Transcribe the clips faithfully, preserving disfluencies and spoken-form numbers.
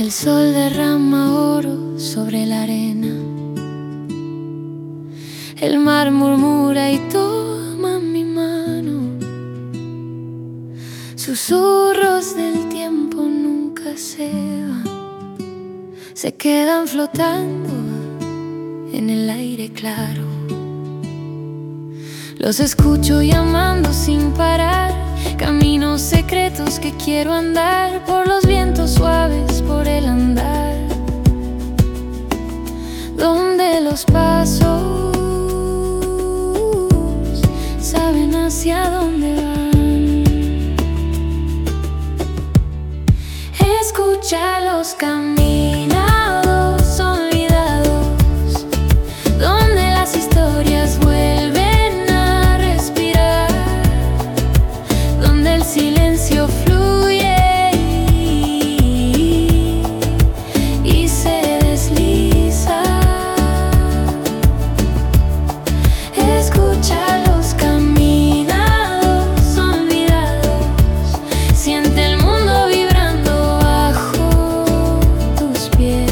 El sol derrama oro sobre la arena, el mar murmura y toma mi mano. Susurros del tiempo nunca se van, se quedan flotando en el aire claro. Los escucho llamando sin parar, caminos secretos que quiero andar, por los vientos suaves, por el andar, donde los pasos saben hacia dónde van. Escucha los caminados olvidados, donde las historias vuelven a respirar, donde el silencio fluye y se desliza. Escucha los caminados olvidados, siente el mundo vibrando bajo tus pies.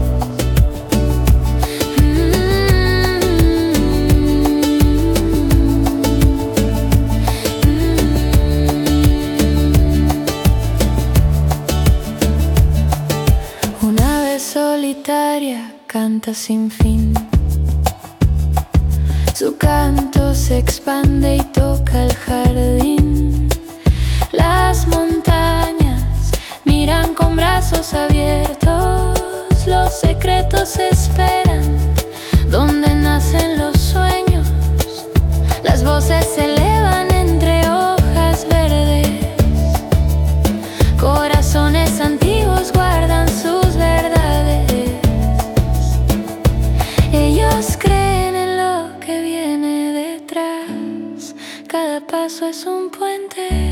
Una ave solitaria canta sin fin, su canto se expande y toca el jardín. Las montañas miran con brazos abiertos, los secretos esperan donde nacen los sueños. Las voces se elevan entre hojas verdes, corazones antiguos guardan sus verdades. Ellos creen en lo que viene detrás, cada paso es un puente.